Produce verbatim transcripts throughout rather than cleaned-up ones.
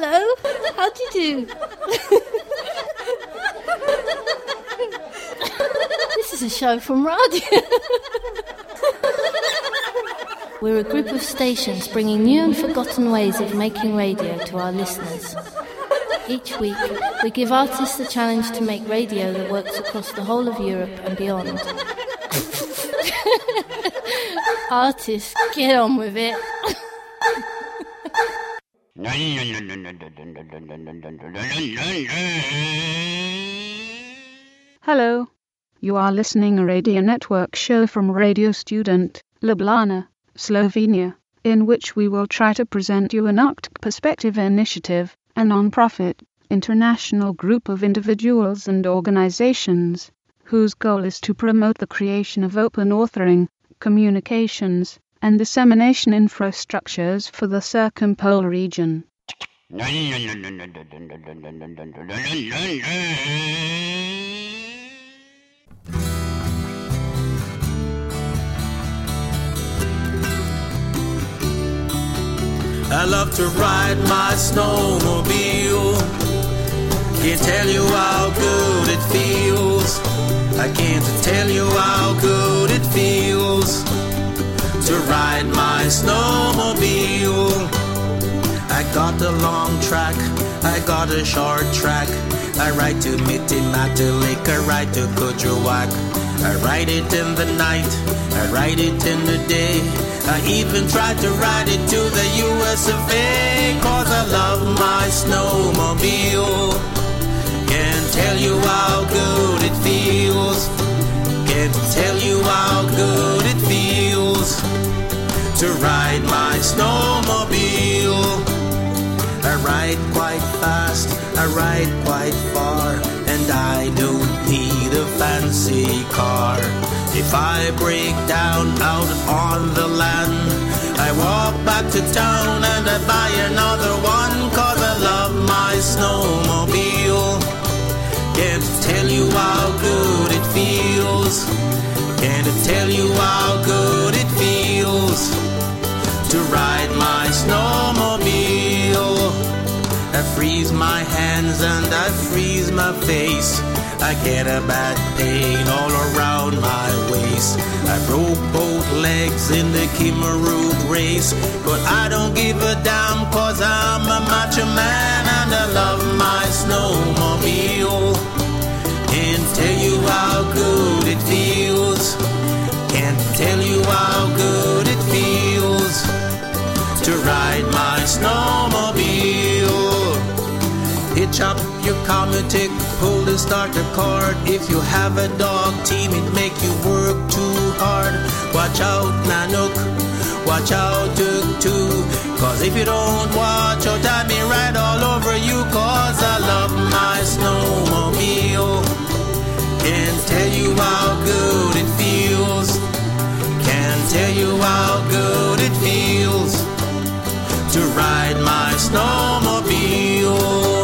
Hello, how do you do? This is a show from radio. We're a group of stations bringing new and forgotten ways of making radio to our listeners. Each week, we give artists the challenge to make radio that works across the whole of Europe and beyond. Artists, get on with it. Hello. You are listening a radio network show from Radio Student, Ljubljana, Slovenia, in which we will try to present you an Arctic Perspective Initiative, a non-profit, international group of individuals and organizations, whose goal is to promote the creation of open authoring, communications, and dissemination infrastructures for the circumpole region. I love to ride my snowmobile. Can't tell you how good it feels. I can't tell you how good it feels to ride my snowmobile. I got a long track, I got a short track. I ride to Mitimata Lake, I ride to Kuujjuaq. I ride it in the night, I ride it in the day. I even tried to ride it to the U S of A, cause I love my snowmobile. Can't tell you how good it feels. Can't tell you how good it feels to ride my snowmobile. I ride quite fast, I ride quite far, and I don't need a fancy car. If I break down out on the land, I walk back to town and I buy another one, cause I love my snowmobile. Can't tell you how good it feels. Can't tell you how good it feels to ride my snowmobile. I freeze my hands and I freeze my face. I get a bad pain all around my waist. I broke both legs in the Kimaroog race, but I don't give a damn, cause I'm a macho man and I love my snowmobile. Can't tell you how good it feels. Can't tell you how good it feels to ride my snowmobile. Hitch up your Cometic, pull the starter cord. If you have a dog team, it make you work too hard. Watch out, Nanook, watch out, Tuk Tuk, cause if you don't watch out, I may ride all over you, cause I love my snowmobile. Can't tell you how good it feels. Can't tell you how good it feels to ride my snowmobile.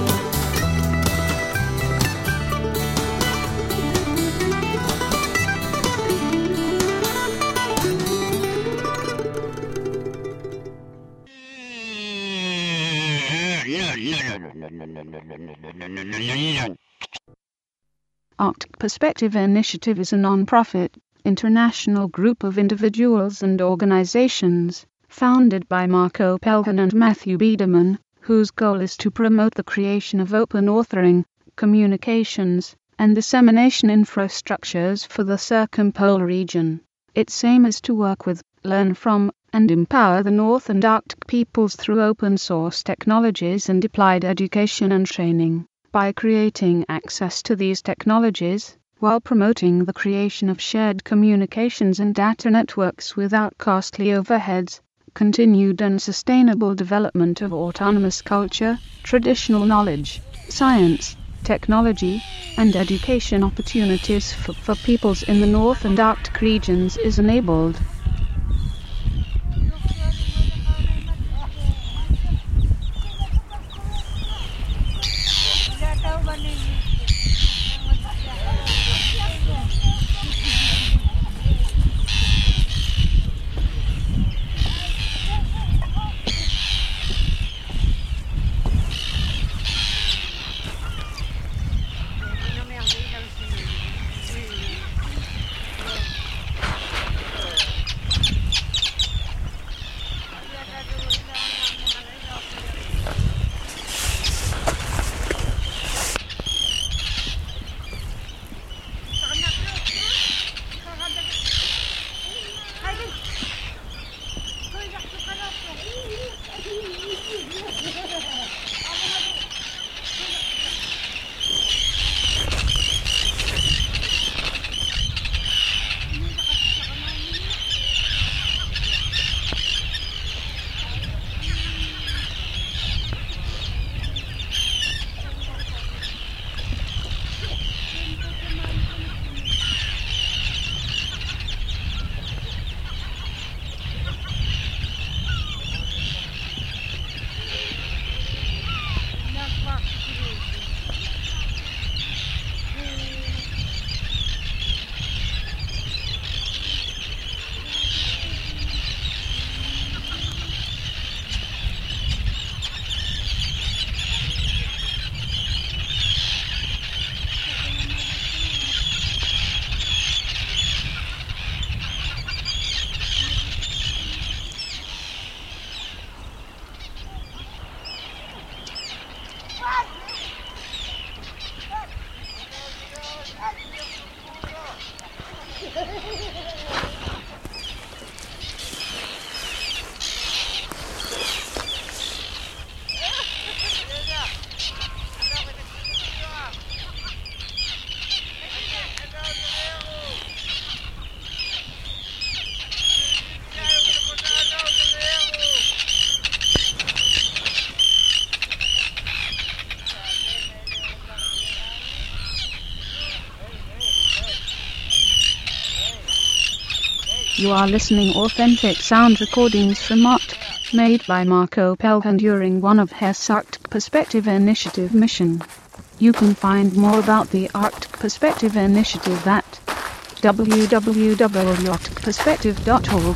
Arctic Perspective Initiative is a non-profit, international group of individuals and organizations, founded by Marco Pelgan and Matthew Biederman, whose goal is to promote the creation of open authoring, communications, and dissemination infrastructures for the circumpole region. Its aim is to work with, learn from, and empower the North and Arctic peoples through open source technologies and applied education and training, by creating access to these technologies, while promoting the creation of shared communications and data networks without costly overheads, continued and sustainable development of autonomous culture, traditional knowledge, science, technology, and education opportunities for, for peoples in the North and Arctic regions is enabled. You are listening authentic sound recordings from Arctic, made by Marco Pelvan during one of his Arctic Perspective Initiative mission. You can find more about the Arctic Perspective Initiative at w w w dot arctic perspective dot org.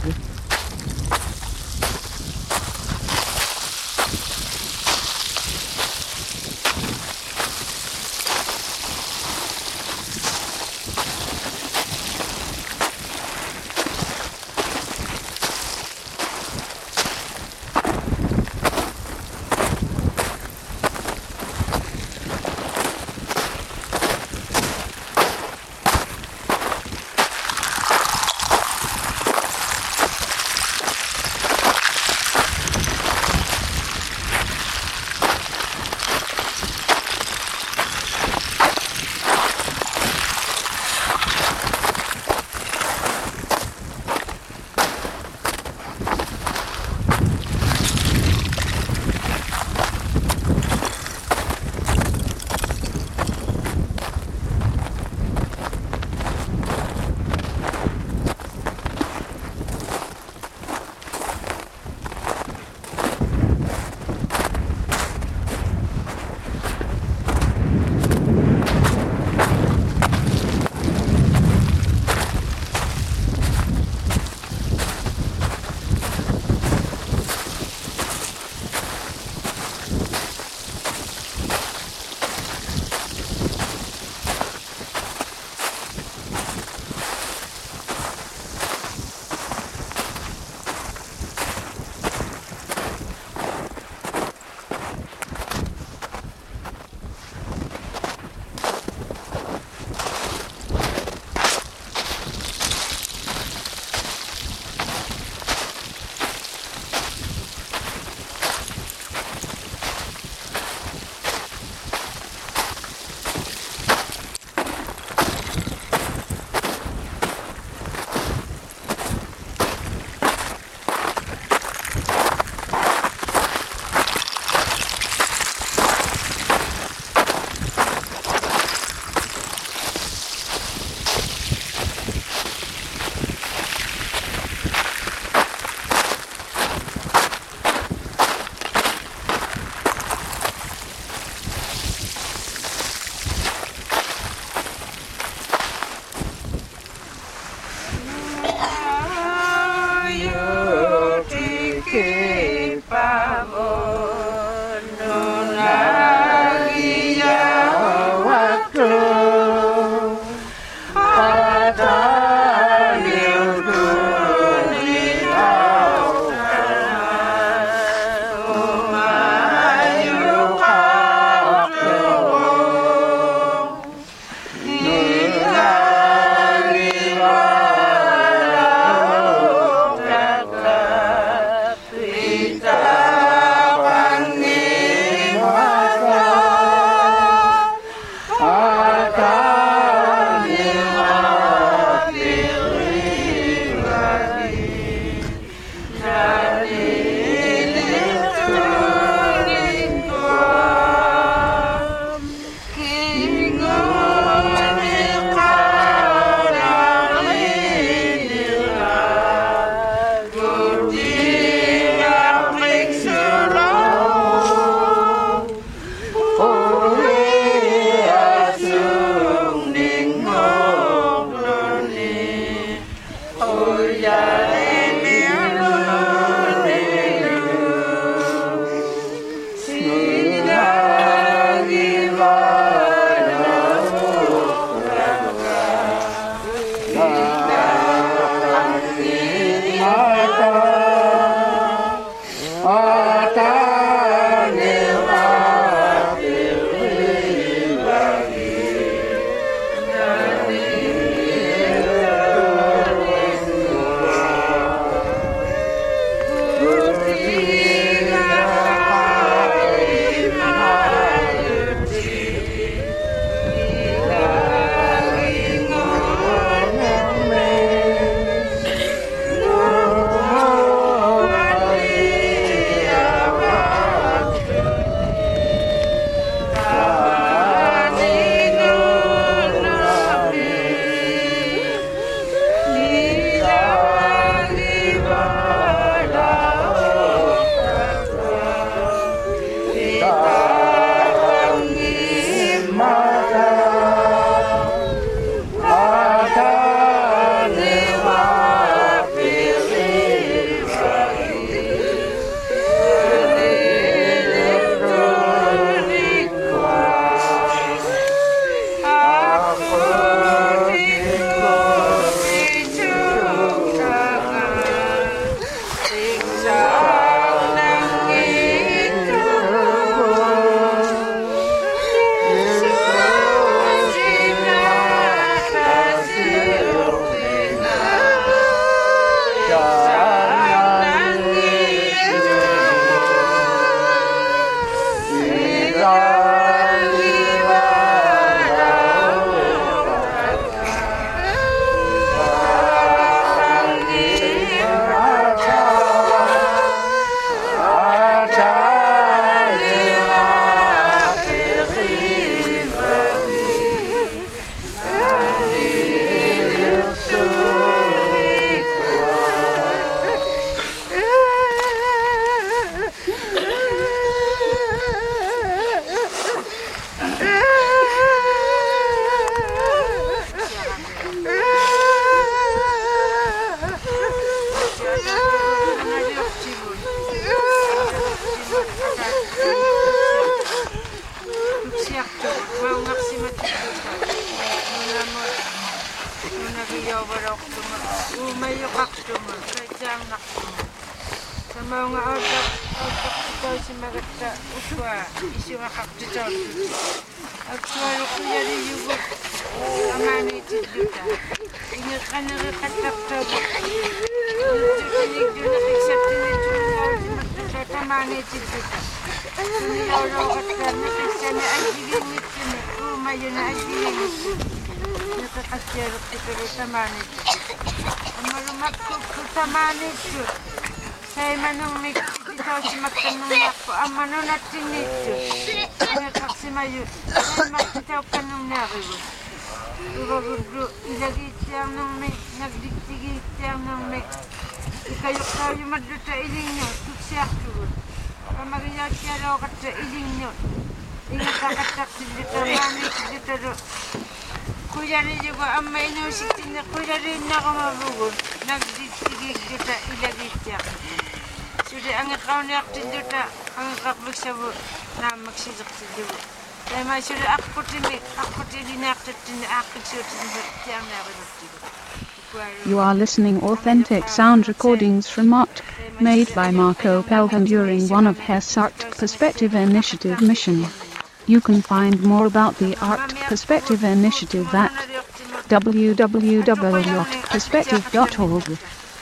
Saya manung mik kita si makan nung aku amano natin nito. Ang kaksi mayu. Saya makita kan nung naribo. Uro-uro ilagi tiyang nung mik nagditigi tiyang nung mik. Ikayok tayo maduta iling nyo. Tuksiyak tugot. Pamagaya tiya raw kata iling nyo. Ingat kakatak sindita mani sindita ro. Kuya rin yung amma inusitin na kuya rin na ako mabugon. Nagditigi kita ilagi tiyang. Sudah angin kau ni aku tidak angin kau bersama nama maksiat tidak. Tapi sudah aku tini aku tini nak tini aku sudah tiang nak berarti. You are listening authentic sound recordings from A R T C, made by Marco Pelhan during one of his A R T C Perspective Initiative mission. You can find more about the A R T C Perspective Initiative at w w w dot perspective dot org.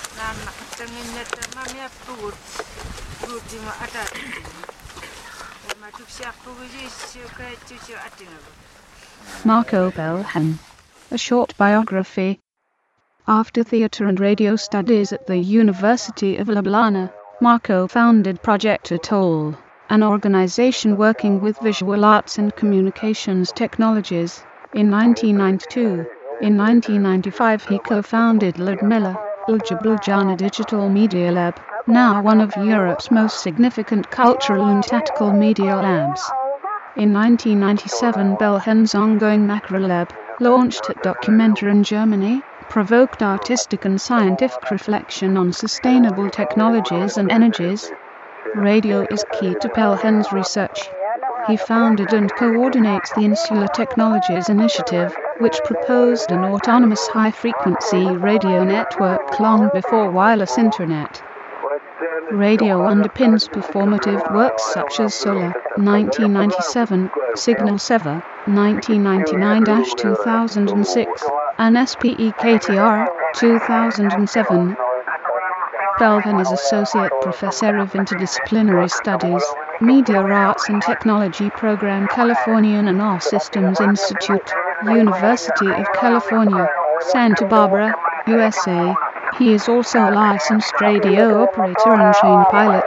Marco Pelhan. A short biography. After theatre and radio studies at the University of Ljubljana, Marco founded Project Atoll, an organization working with visual arts and communications technologies, in nineteen ninety-two. In nineteen ninety-five he co-founded Ludmila, Ljubljana Digital Media Lab, now one of Europe's most significant cultural and tactical media labs. In nineteen ninety-seven Pelhan's ongoing Macro Lab, launched at Documenta in Germany, provoked artistic and scientific reflection on sustainable technologies and energies. Radio is key to Pelhan's research. He founded and coordinates the Insular Technologies Initiative, which proposed an autonomous high-frequency radio network long before wireless internet. Radio underpins performative works such as Solar, nineteen ninety-seven, Signal Sever, nineteen ninety-nine to two thousand six, and S P E K T R, two thousand seven. Pelhan is Associate Professor of Interdisciplinary Studies, Media Arts and Technology Program Californian and R Systems Institute, University of California, Santa Barbara, U S A. He is also a licensed radio operator and trained pilot.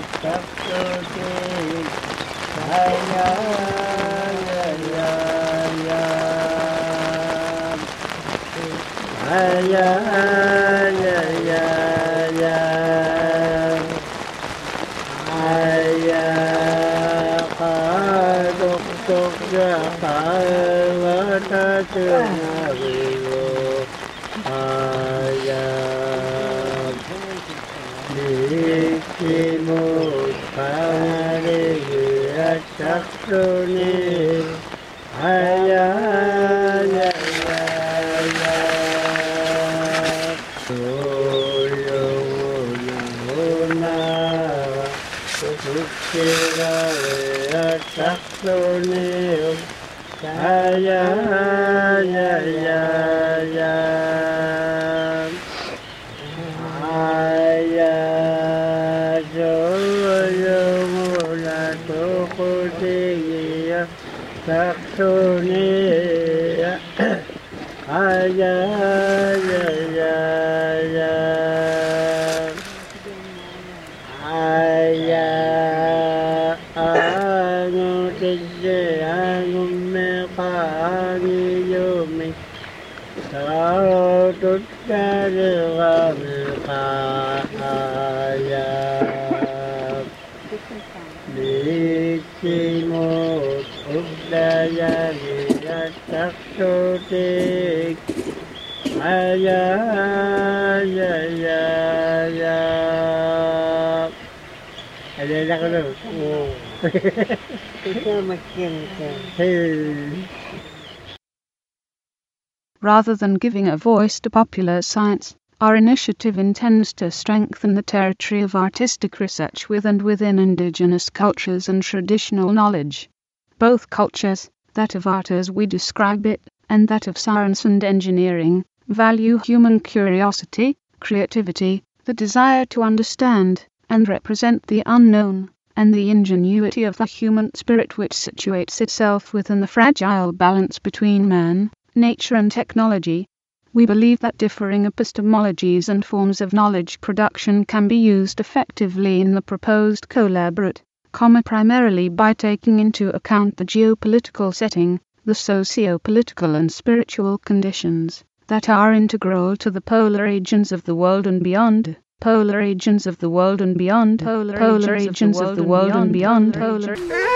Rather than giving a voice to popular science, our initiative intends to strengthen the territory of artistic research with and within indigenous cultures and traditional knowledge. Both cultures, that of art as we describe it, and that of science and engineering, value human curiosity, creativity, the desire to understand and represent the unknown, and the ingenuity of the human spirit which situates itself within the fragile balance between man, nature and technology. We believe that differing epistemologies and forms of knowledge production can be used effectively in the proposed collaborate, comma primarily by taking into account the geopolitical setting, the socio-political and spiritual conditions that are integral to the polar regions of the world and beyond. Polar regions of the world and beyond. Polar, polar regions of the world and beyond. Polar.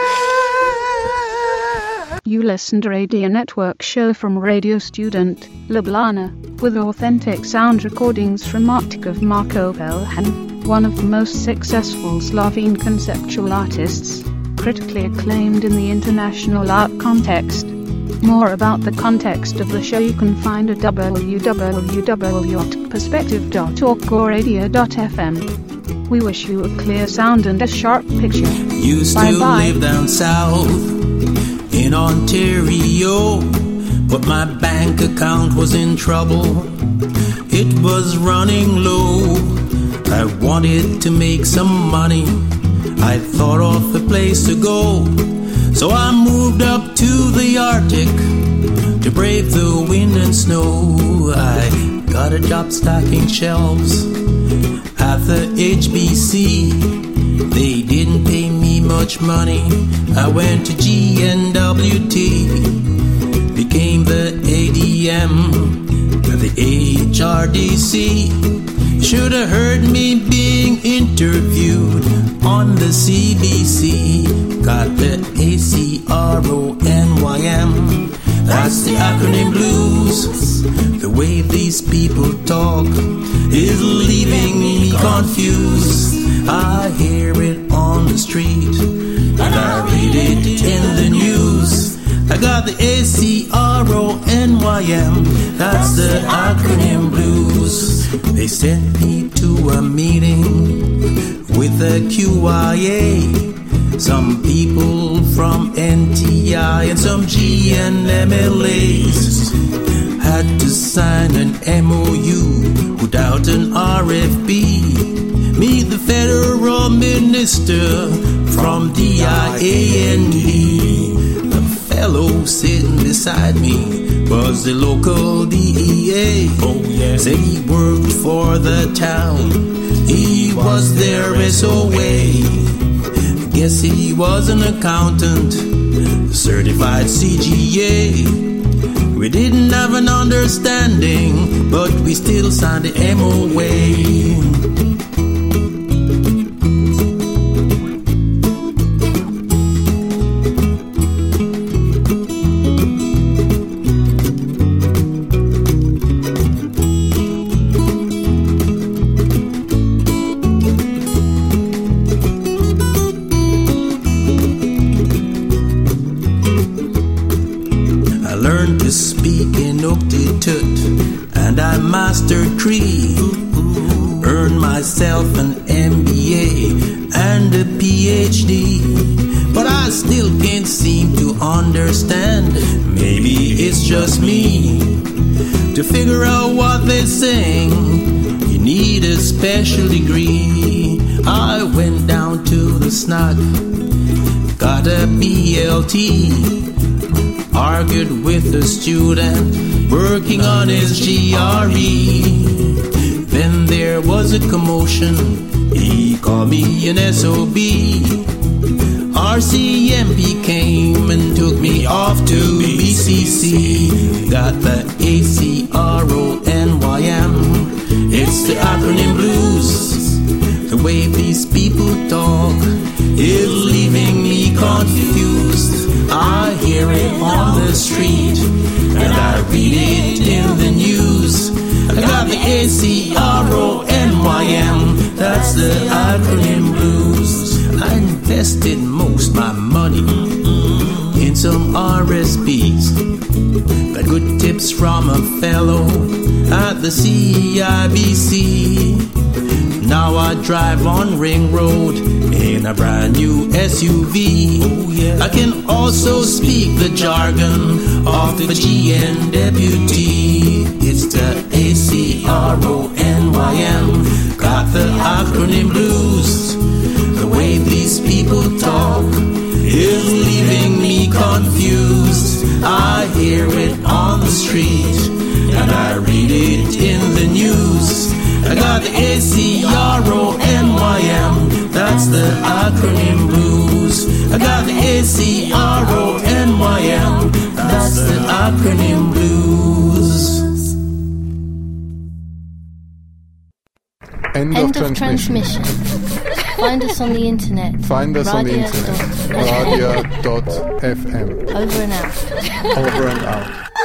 You listen to Radio Network show from Radio Student, Ljubljana, with authentic sound recordings from Arctic of Marko Pelhan, one of the most successful Slovene conceptual artists, critically acclaimed in the international art context. More about the context of the show you can find at w w w dot perspective dot org or radio dot f m. We wish you a clear sound and a sharp picture. Used bye to bye. live down south in Ontario, but my bank account was in trouble. It was running low. I wanted to make some money. I thought of a place to go. So I moved up to the Arctic to brave the wind and snow. I got a job stocking shelves at the H B C. They didn't pay me much money. I went to G N W T, became the A D M at the H R D C. Should have heard me being interviewed on the C B C. Got the A C R O N Y M, that's the acronym blues. The way these people talk is leaving me confused. I hear it on the street and I read it in the news. I got the A C R O N Y M, that's the acronym blues. They sent me to a meeting with the Q I A. Some people from N T I and some G N M L As had to sign an M O U without an R F B. Meet the federal minister from D I A N D. The fellow fellow sitting beside me was the local D E A. Oh, yeah. Said he worked for the town. He was their S O A. Guess he was an accountant, certified C G A. We didn't have an understanding, but we still signed the M O A. And I mastered Cree, earned myself an M B A and a P H D. But I still can't seem to understand, maybe it's just me, to figure out what they're saying. You need a special degree. I went down to the S N A T, got a B L T, argued with a student working on his G R E. Then there was a commotion, he called me an S O B. R C M P came and took me off to B C C. Got the A C R O N Y M, it's the acronym blues. The way these people talk is leaving me confused. I hear it on the street and I read it in the news. I got the A C R O N Y M, that's the acronym blues. I invested most my money in some R S Ps. Got good tips from a fellow at the C I B C. Now I drive on Ring Road in a brand new S U V. Oh, yeah. I can also speak the jargon of the G N deputy. It's the A C R O N Y M, got the acronym blues. The way these people talk is leaving me confused. I hear it on the street and I read it in the news. I got the A C R O N Y M, that's the acronym blues. I got the A C R O N Y M, that's the acronym blues. End, End of, of transmission. transmission. Find us on the internet. Find us on the internet. radio dot f m. Over and out. Over and out.